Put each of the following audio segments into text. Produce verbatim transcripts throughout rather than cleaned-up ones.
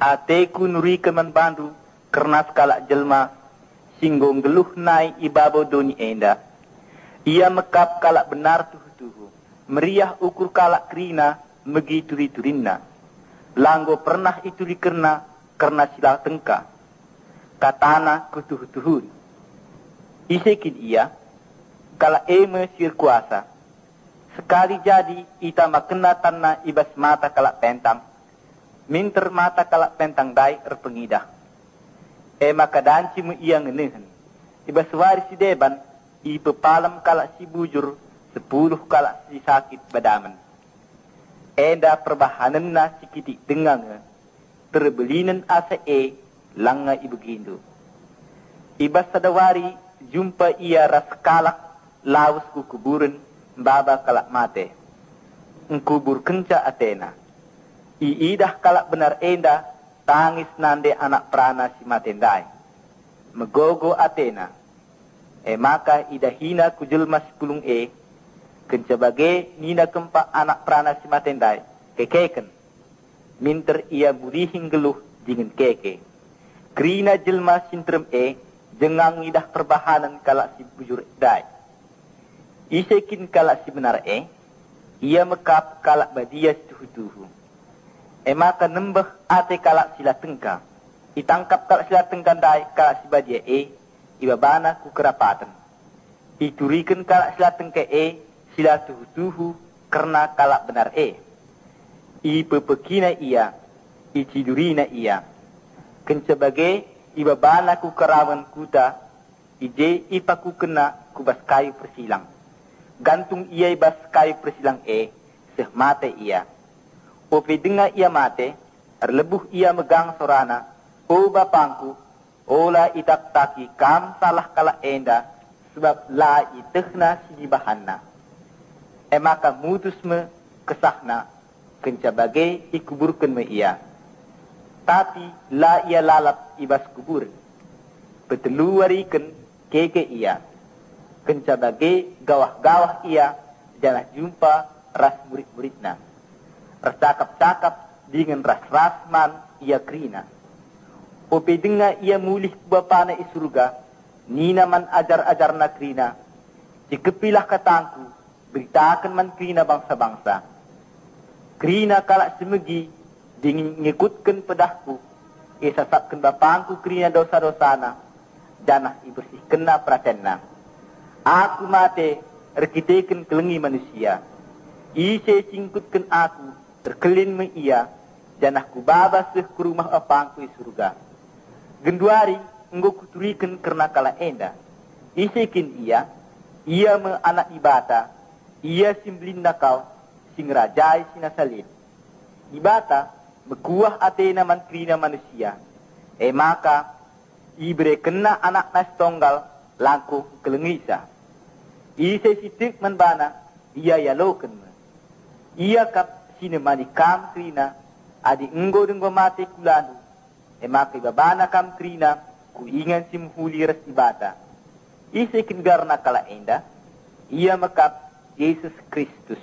Ateku nurikeun man bandu karena skala jelma singgong geluh nai ibabo doni enda. Ia mekap kalak benar tuhu-tuhu, meriah ukur kalak krina megi turi-turinna. Langgo pernah itu dikerna karena sila tengka. Katana kutuh-tuhun. Isekin ia, kalak eme sir kuasa. Sekali jadi ita makena tanah ibas mata kalak pentang. Minter mata kalak pentang dai erpengidah. E maka danci mu iya ngenehen. Ibas waris si deban, i pepalam kalak si bujur, sepuluh kalak si sakit badaman. Enda perbahanan na si kitik dengang, terbelinan asa e, langa ibu gindu. Ibas sadawari, jumpa ia ras kalak, lawas ku kuburan, baba kalak mate. Engkubur kenca Athena. Iidah kalak benar enda, tangis nande anak prana si matendai. Megogo Athena. E maka idahina kujulma sepulung e, kencabage nina kempa anak prana si matendai, kekeken. Minter ia burihing geluh dingin keke. Krina jelma sintrem e, jengang idah perbahanan kalak si bujur dai. Isekin kalak si benar e, ia mekap kalak badia tuhu-tuhu. E maka nembeh ate kalak sila tengka. Itangkap kalak sila tengka dai kalak si badia e, ibabana ku kerapatan. Iturikan kalak sila tengka e, sila tuhu-tuhu karena kalak benar e. Ipepekina ia, icidurina ia. Kencabage ibabana ku kerawan kuta, ije ipaku kena kubas kayu persilang. Gantung ia ibas kayu persilang e, seh mate ia. Ope dengar ia mate, erlebuh ia megang sorana, o bapangku, ola itak taki kam salah kala enda, sebab la itehna sijibahanna. E maka mutus me kesahna, kencabage ikuburkan me ia. Tapi la ia lalap ibas kubur. Peteluarikan keke ia. Kencabage gawah-gawah ia, jangan jumpa ras murid-muridna. Ercakap-cakap dengan ras-ras man ia krina. Ope dengar ia mulih bapana i surga, nina man ajar-ajar na krina. Cikepilah katangku, beritakan man krina bangsa-bangsa. Krina kalak semegi, dingin ngikutkan pedahku, isasapkan bapangku krina dosa-dosana, janah ibersihkena pratenna. Aku mate, rekitekan kelengi manusia. Ise singkutkan aku, terkelin me ia, janah ku babas ke rumah apangku di surga. Genduari, enggo kuturikan karena kala enda. Isekin ia, ia me anak ibata, ia simblin nakau, sing rajai sinasalin. Ibata, bekuah Athena man krina manusia. E maka, ibre kena anak nas tonggal, langku kelengisa. Ise sitik man bana, ia yaloken me. Ia kap sine manikam krina, adi enggo denggo mate kulanu. E maka ibabana kam krina, ku ingan simhuli res ibata. Ise kingarna kala enda, ia mekap Yesus Kristus.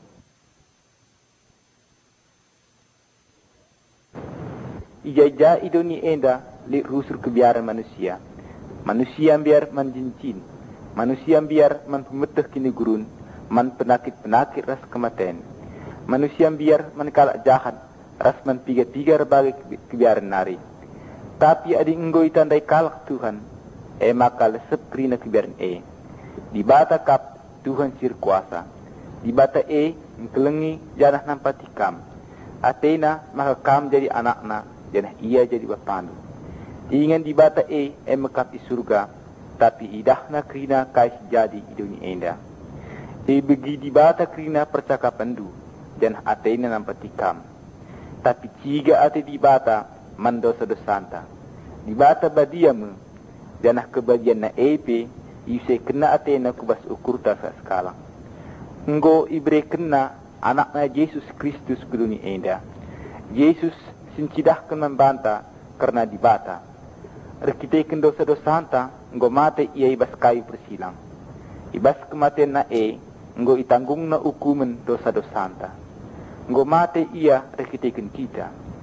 Ijajah idoni enda, li rusur kebiaran manusia. Manusia biar manjincin. Manusia biar man pemeteh kini gurun, man penakit-penakit ras kematian. Manusia biar man kalak jahat, ras man piga-piga berbagai kebiaran nari. Tapi adi enggo itandai kalak Tuhan, e maka lesep krina kebiaran e. Di bata kap Tuhan sir kuasa. Di bata e engkelengi janah nampati kam. Athena maka kam jadi anakna, janah ia jadi bapanu. Ingan di bata e e mekap di surga, tapi idahna krina kais jadi idoni enda. E begi di bata krina percakapan du, janah Athena nampati kam. Tapi ciga ate di bata mandosa-dosanta. Di bata badiamu, janah kebagian na epe, ise kena Athena kubas ukur tasa skala. Enggo ibre kena anakna Yesus Kristus guduni enda. Yesus sincidahkan membanta karena di bata. Rekitekan dosa-dosanta, enggo mate ia ibas kayu persilang. Ibas kematian na e, enggo itanggung na hukuman dosa-dosanta. Enggo mate ia rekitekan kita.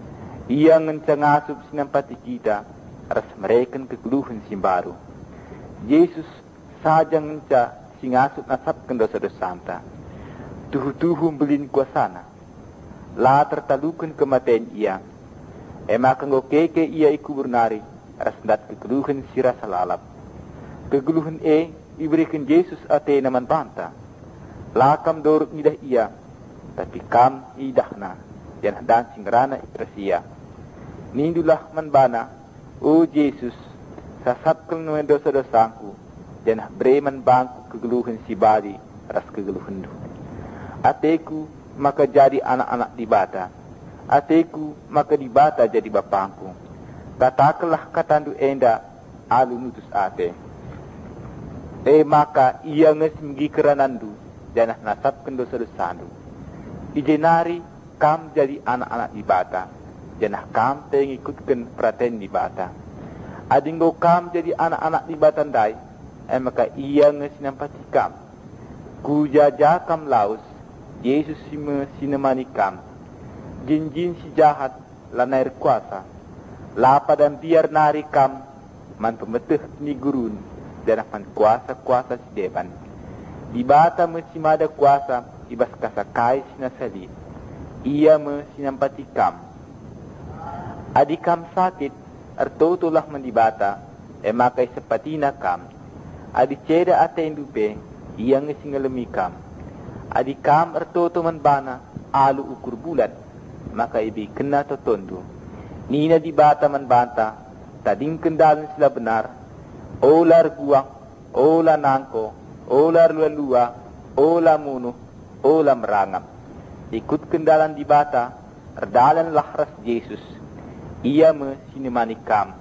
Ia ngencangasup sinampati kita, ras mereka kegeluhan simbaru. Yesus saja ngenca singasup nasabkan dosa-dosa santa. Tuhu-tuhu belin kuasana. La tertalukan kematian ia. Ema kanggo keke ia iku bernari, ras ndat kegeluhan sirasa lalap. Kegeluhan e diberikan Yesus ate naman banta. Lakam doruk idah ia, tapi kam idahna, dan hadan singrana ikrasia. Nindulah manbana, o Yesus, sasapkal nuen dosa-dosaku, dan breman bangku kegeluhan sibadi, ras kegeluhan du. Ateku maka jadi anak-anak dibata, ateku maka dibata jadi bapangku. Katakanlah katandu enda, alu nutus ate. E maka ia ngesmgi keranandu, dan nasabkan dosa-dosandu. Ijenari kam jadi anak-anak dibata, janah kam tengikutkan praten dibata. Adinggo kam jadi anak-anak dibata dai, eh maka ia ngesinampati kam. Kujaja kam laus, Yesus sime sinemani kam. Jin-jin si jahat lanair kuasa, lapa dan biar nari kam, man pemeteh ni gurun, dan man kuasa-kuasa si deban. Dibata mesimada kuasa, ibas kasakai sinasali. Ia mesinampati kam. Adi kam sakit, artotolah mendibata, emakai sepatina kam. Adi ceda ate indupe, ia ngesingalemi kam. Adi kam artoto manbana, alu ukur bulan, maka ibi kena totondu. Nina dibata manbanta, tading kendalan sila benar, olar guang, ola nangko, olar lua-lua, ola munuh, ola merangam. Ikut kendalan dibata, erdalan lahras Yesus. Ia mesinemani kam.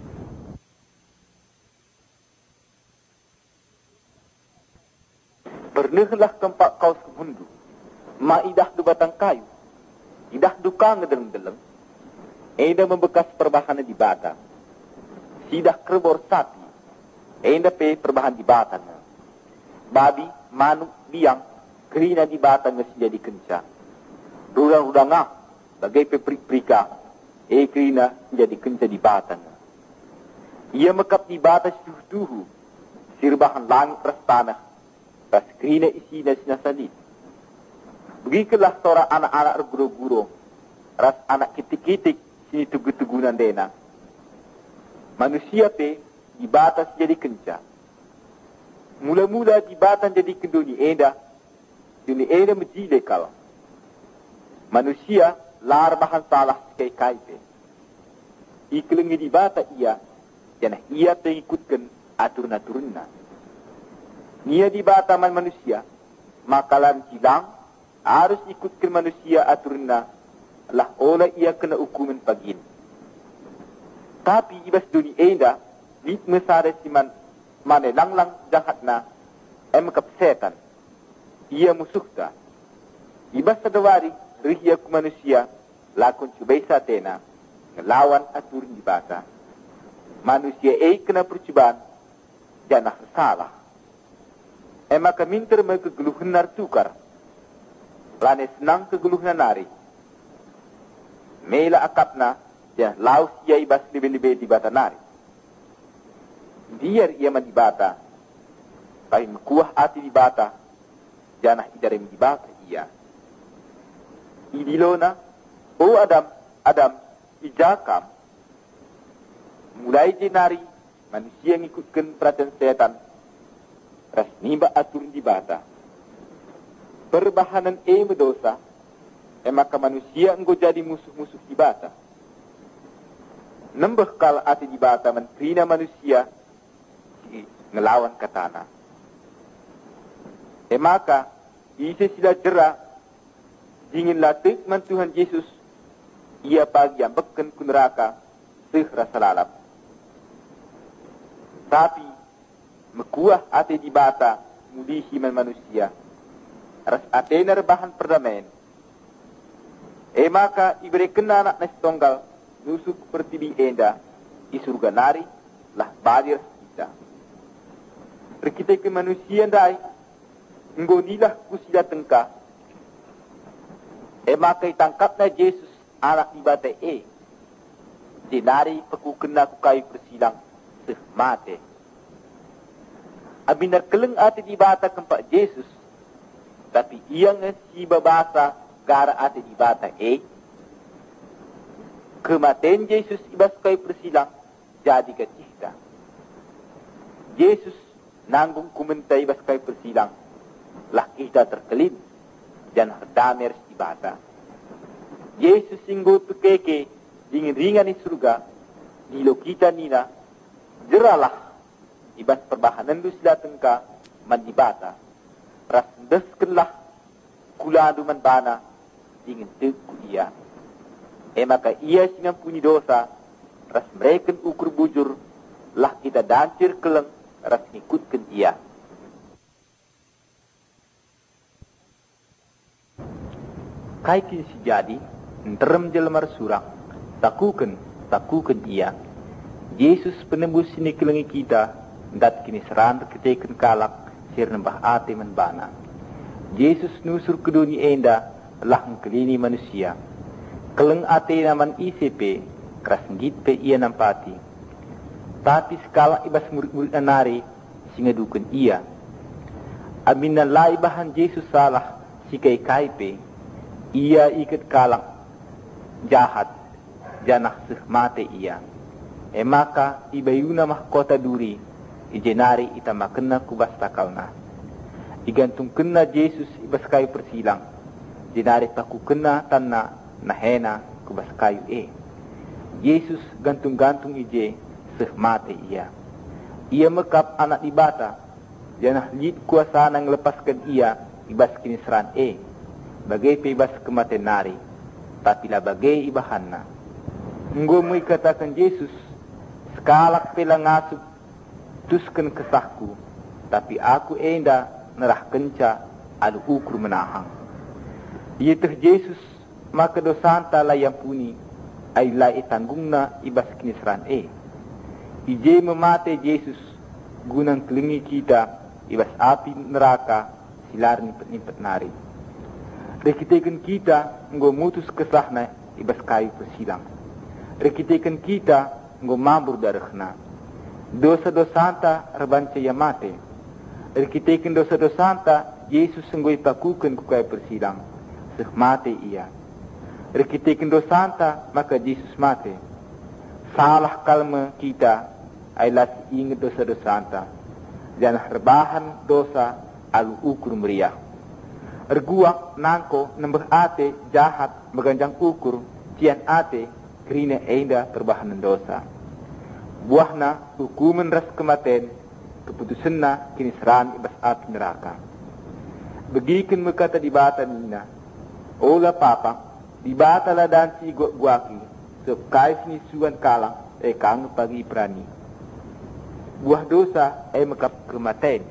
Pernahlah tempat kau sebundu, ma idah du batang kayu, idah duka ngedeleng-deleng, enda membekas perbahanan dibata. Sidah kerbor sapi, enda pe perbahan dibata. Babi, manuk, biang, kerina dibata ngesijadi kenca. Rudang-rudangah, bagai peprik-prika, e kerina menjadi kenca dibata. Ia mekap dibata suhu-tuhu, sirbahan langit ras tanah, ras kerina isi dan sinasalit. Begitulah seorang anak-anak guru-guru, ras anak kitik-kitik, sini tugu-tugunan dena. Manusia pe dibata jadi kenca. Mula-mula dibatan jadi kenduni enda, dunia enda menjile kala. Manusia lar bahan salah sekai kaipe. Iklengi dibata ia, janah ia mengikutkan aturan-aturanna. Ia dibata man manusia, makalan hilang harus ikutkan manusia aturanna, lah ola ia kena hukuman pagin. Tapi ibas dunia enda, lit mesare siman mane lang-lang jahatna, emkap setan. Ia musuhta. Ibas sadawari, rihya ku manusia, lakon cubai satena, ngelawan aturan dibata. Manusia ei kena percubaan, janah salah. Emaka minter me kegeluhan nar tukar, lane senang kegeluhan nari. Mela akapna, janah laus ia ibas lebih-lebih dibata nari. Biar ia mendibata, bagi mekuah hati dibata, janah idarim dibata ia. Idilona, o Adam, Adam, ijakam. Mulai jenari, manusia ngikutkan perhatian setan, ras nimba aturan dibata. Perbahanan e mendosa, emaka manusia enggo jadi musuh-musuh dibata. Nembah kal hati dibata menterina manusia, ngelawan katana. Emaka, isa sila jera, dingin latik man Tuhan Yesus, ia pagi yang beken ku neraka, seh rasa lalap. Tapi, mekuah ate dibata, mulihi man manusia, ras ate narbahan perdamaian. Emaka, iberi kena anak nasi tonggal, nusuk pertibi enda, isurga nari, lah badir kita. Perkita ke manusia ndai, nggonilah kusila tengka. E makai tangkapna Yesus anak dibata e, Dinari peku kena ku kayu persilang seh mate. Abinar keleng ati di bata kempak Yesus, tapi ia ngesi babasa gara ati di bata eh. Kematian Yesus ibas kayu persilang jadi kecihta. Yesus nanggung kumentai ibas kayu persilang, lah kita terkelin dan hardamer di bata. Yesus singgo tu keke dingin ringan di surga, dilo kita nina, jeralah ibas perbahanan du sila tengka mandibata, ras deskenlah kuladu man bana dingin teku ia. Eh maka ia singa puni dosa, ras mereka ukur bujur, lah kita dancir keleng, ras ngikutkan ia. Kai kini si jadi, nterem jelmar surang, takukan, takukan ia. Yesus penembus sini kelengi kita, dat kini seran keteken kalak, sir nembah ate menbana. Yesus nusur ke dunia enda, lah ngkelini manusia. Keleng ate naman I C P, keras ngit pe ia nampati. Tapi sekala ibas murid-murid anari, singa duken ia. Amin na laibahan Yesus salah, si kay kaipe, ia ikat kalak, jahat, janah seh mate ia. E maka ibayuna mahkota duri, ijenari ita makena kubas takalna. Igantung kena Yesus ibas kayu persilang, jenari paku kena tanna nahena kubas kayu e. Yesus gantung-gantung ije seh mate ia. Ia mekap anak di bata, janah lid kuasa nang lepaskan ia ibas kinisran e. Bagai pebas kematian nari, tapi lah bagai ibahanna. Enggo mui katakan Yesus, sekalak pela ngasup, tuskan kesahku, tapi aku enda nerah kenca alu ukur menahang. Ia teh Yesus, maka dosanta lah yang puni, ay lai tanggungna ibas kinisran e. Ije memate Yesus, gunang kelingi kita, ibas api neraka, silar nipet-nipet nari. Rekitekan kita nggo mutus kesahna ibas kayu persilang. Rekitekan kita nggo mambur darahna. Dosa-dosanta rebanca ya mate. Rekitekan dosa-dosanta Yesus nggo ipakukan ku kayu persilang. Seh mate ia. Rekitekan dosanta maka Yesus mate. Salah kalma kita ay lasi ingat dosa-dosanta. Janah rebahan dosa alu ukur meriah. Erguak nangko nembah ate jahat meganjang ukur cian ate kerina enda perbahanan dosa. Buahna hukuman ras kematen keputusanna kini seran ibas api neraka. Begikan mekata di bata nina, ola papa di bata la dansi gua guaki sep kais ni suan kalang e kang pagi prani. Buah dosa e mekap kematen.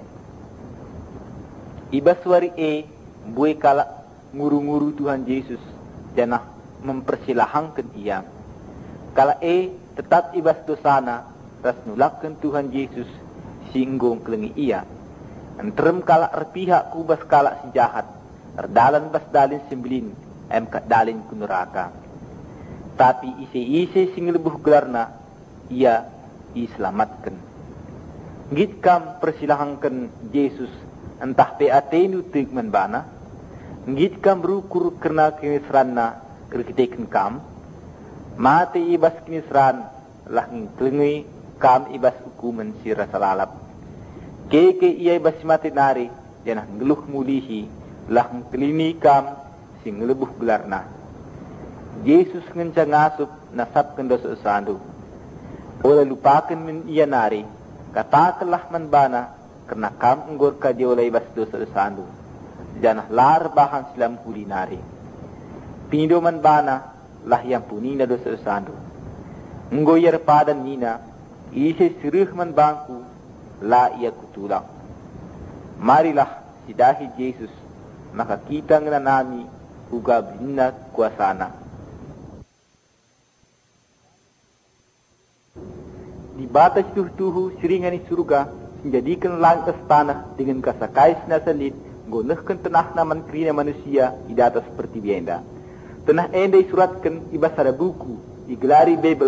Ibas wari e buai kala nguru-nguru Tuhan Yesus janah mempersilahangkan ia. Kala e tetap ibas dosana ras nulakkan Tuhan Yesus singgong kelengi ia. Entrem kala erpihak ku bas kala si jahat erdalan bas dalin sembilin em kat dalin ku neraka. Tapi ise-ise sing lebuh gelarna ia diselamatkan. Ngit kam persilahangkan Yesus entah pe atenu tig menbana. Ngit kam rukur kerna kinisranna kerkitekan kam. Mati ibas kinisran lah ngiklengi kam ibas hukuman si rasa lalap. Keke ia ibas mati nari janah ngeluh mulihi lah ngkelini kam si ngelebuh gelarna. Yesus ngenca ngasup nasabkan dosa sandu. Ola lupakan min ia nari katakanlah menbana kerna kam enggor ka dia oleh ibas dosa sandu. Janah lar bahan silam kulinari. Pindoman bana lah yang punina dosa sandu. Nggoyar padan nina, isi sirih man bangku, la ia kutulak. Marilah sidahi Yesus, maka kita nganami uga bina kuasana. Di batas tuh-tuhu siringani surga, menjadikan langit tanah dengan kasakais nasalit, gonehkan tenah naman krina manusia di atas seperti bienda. Tenah enda isuratkan ibas ada buku, digelari Bible,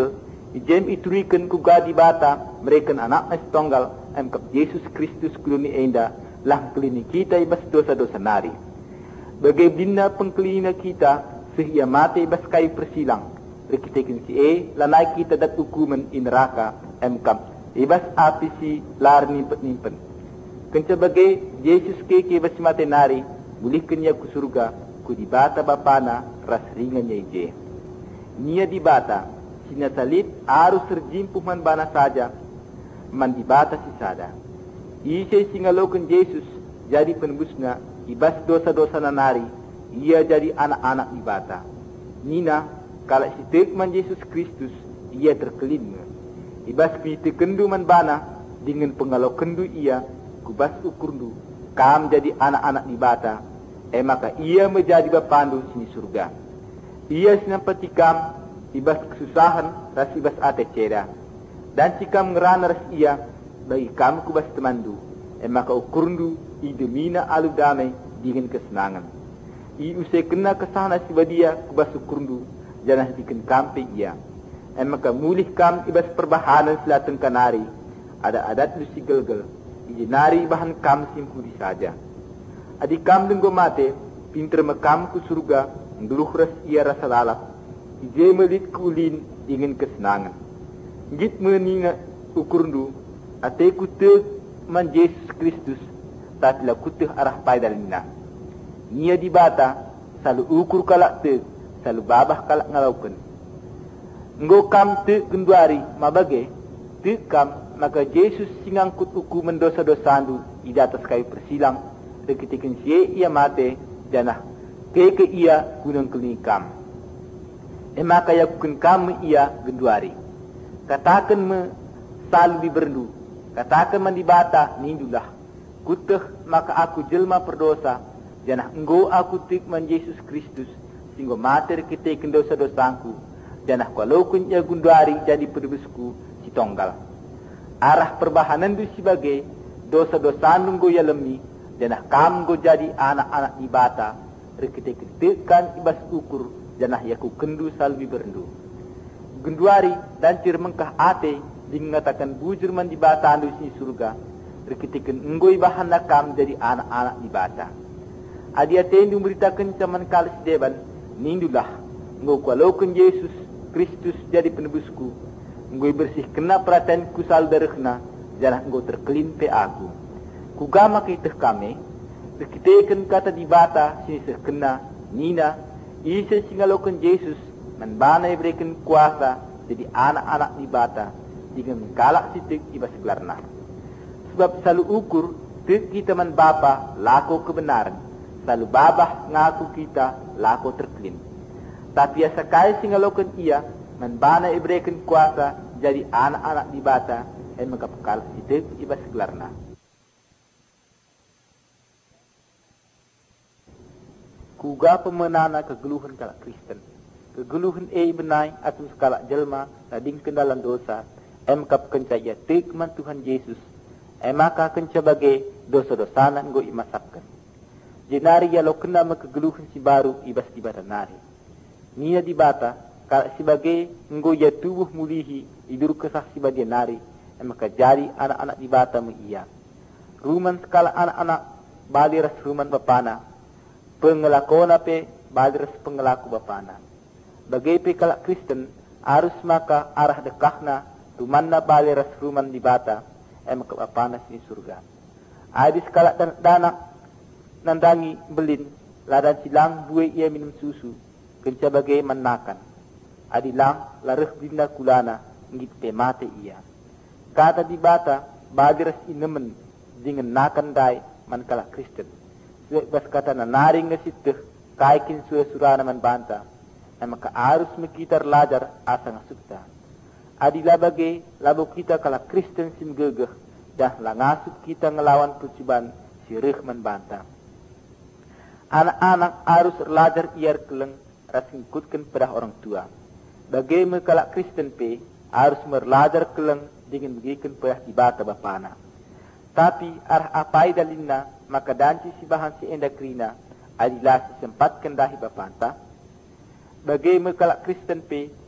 Ijem iturikan ku gadi bata mereka anak mes tonggal em kap Yesus Kristus kuluni enda lah kelini kita ibas dosa-dosa nari. Bagai bina pengkelina kita sehia mati ibas kayu persilang. Rekitekin si e lanai kita dat hukuman in neraka em kap ibas api si lar nimpet-nimpet. Kenca bagai Yesus ke ke ibas mati nari bulihkan ya ku surga ku di bata bapana ras ringannya ije. Nia di bata sina salit arus serjimpuh man bana saja man di bata si sada. Isya singalokan Yesus jadi penebusna ibas dosa-dosa nanari ia jadi anak-anak di bata. Nina kalau si tekman Yesus Kristus ia terkelin. Ibas kita kendu man bana dengan pengalau kendu ia kubas ukurdu kam jadi anak-anak di bata. Eh maka ia menjadi bapandu sini surga. Ia sinampati kam ibas kesusahan ras ibas ate ceda. Dan cikam ngerana ras ia bagi kamu kubas temandu. E maka ukurundu i demina alu damai dengan kesenangan. I usai kena kesahana sibadia kubas ukurundu janah bikin kampe ia. E maka mulih kam ibas perbahanan selatan kanari. Ada adat lu si gelgel. I jenari bahan kam simpuli saja. Adik kam denggo mate pinter mekam ku surga ngeluh ras ia rasa lalap. Ije melit kulin dengan kesenangan. Git meninga ukurundu ate kuteh man Yesus Kristus tatila kuteh arah paidalina. Nia di bata selalu ukur kalak te selalu babah kalak ngalaukan. Ngo kam te genduari mabage te kam maka Yesus singangkut hukuman dosa-dosa andu di atas kayu persilang rekitikin sie ia mate janah keke ia gunung kelingkam. E maka yakun kamu ia genduari. Katakan me salbi berndu. Katakan man dibata nindulah. Kuteh maka aku jelma perdosa. Janah enggo aku tikman Yesus Kristus. Singgo mater kiteken dosa-dosaku. Janah kalau kun ia genduari jadi pedebusku si tonggal. Arah perbahanan du sebagai dosa-dosa nunggu ya lemi. Janah kam go jadi anak-anak dibata. Rekiteken tekan ibas ukur. Janah yaku kendu salbi berendu. Genduari dan cir mengkah ate dingatakan bujur man di bata andu si surga. Rekitikan enggoi bahan nakam jadi anak-anak di bata. Adi ate yang memberitakan caman kalis deban. Nindulah. Enggo kualaukan Yesus Kristus jadi penebusku. Enggoi bersih kena perhatian ku sal darahna. Janah enggo terkelin pe aku. Kugama kitah kami. Rekitikan kata di bata sini sekena. Nina. Isa singalokan Yesus menbanai berikan kuasa jadi anak-anak di bata dengan kalak sitik ibas gelarna. Sebab selalu ukur tek kita man bapa lako kebenaran, selalu babah ngaku kita lako terkelin. Tapi asa kaya singalokan ia menbanai berikan kuasa jadi anak-anak di bata dan mengkapal sitik ibas gelarna. Kuga pemenana kegeluhan kalak Kristen. Kegeluhan e benai atau sekalak jelma lading kendalan dosa. Em kap kencaya tekman Tuhan Yesus. Em maka kenca bagai dosa-dosa nan go imasapkan. Jenari ya lo kena kegeluhan si baru ibas di bata nari. Nia di bata kalak sebagai nggo ya tubuh mulihi idur kesah si badia nari. Em maka jadi anak-anak di bata mu iya. Ruman sekala anak-anak bali ras ruman bapana. Pengelakona pe badres pengelaku bapana. Bagai pe kalak Kristen harus maka arah dekahna tumanna bali ras ruman di bata em ke bapana si surga. Adis kalak dan danak nandangi belin ladan silang buai ia minum susu kenca bagai menakan. Adilang lareh bina kulana ngit pe mate ia. Kata di bata badres inemen dengan nakan dai man kalak Kristen. Bas kata na naring nga siteh kaikin suya surana man banta na maka arus mekitar lajar asa nga sukta. Adila bagay labo kita kala Kristen sim gegeh dah langasuk kita ngelawan percobaan si reh man banta. Anak-anak arus lajar iar keleng ras ngikutkan pada orang tua. Bagay me kala Kristen pe arus merlajar keleng dengan begikan pada dibata bapana. Tapi arah apai dalinna maka danci si bahan si endakrina adilah si sempat kendahi bapanta. Bagai mekalak Kristen pe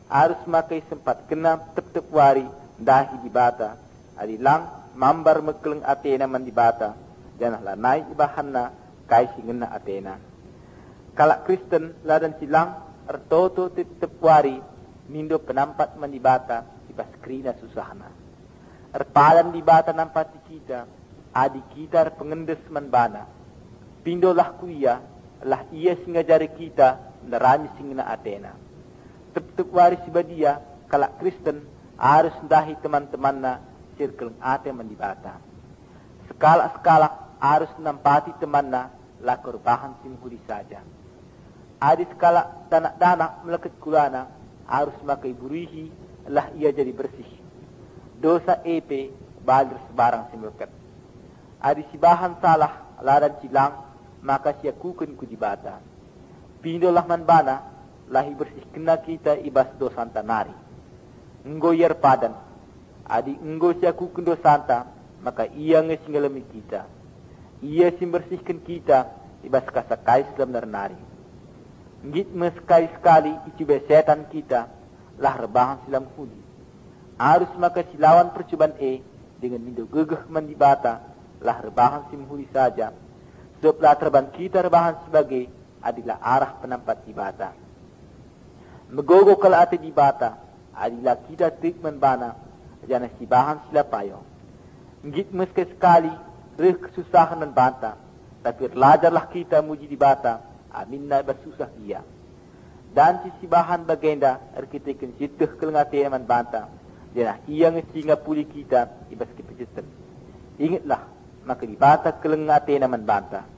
harus makai sempat kena tep-tep wari dahi di bata. Adi lang mambar mekeleng Athena man di bata. Janahlah naik ibahanna kai singena Athena. Kalak Kristen ladan silang ertoto tep-tep wari mindo penampat man di bata ibas krina susahna. Erpalan di bata nampat di kita. Adi kita pengendes man bana. Pindolah kuia lah ia singajari kita nerami singena Athena. Tep-tep wari sibadia kalak Kristen harus dahi teman-temanna circle ate mendibata. Sekala-sekala harus nampati temanna lakor bahan simhuri saja. Adi sekala danak-danak melekat kulana harus makai burihi lah ia jadi bersih. Dosa epe balir sebarang simlekat. Adi si bahan salah ladan silang maka sia kukun kudibata. Pindolah man bana lahi bersih kena kita ibas dosanta nari. Enggo yer padan. Adi enggo siaku kendo santa, maka ia ngesingalami kita. Ia simbersihkan kita ibas kasakai selam nari. Ngit meskai sekali icuba setan kita lah rebahan silam hudi. Harus maka silawan percobaan e dengan mindo gegeh mandibata lah rebahan simhudi saja. Sebab lah terbang kita rebahan sebagai adalah arah penampat ibata. Megogo kala ate di bata, adilah kita trik membana, jana si bahan sila payo. Ngit meske sekali, reh kesusahan dan banta, tapi belajarlah kita muji di bata, amin na bersusah ia. Dan si si bahan bagenda, er kita ikan situh kelengate man banta, jana ia ngesinga puli kita, ibas kepecetan. Ingatlah, maka di bata kelengate man banta.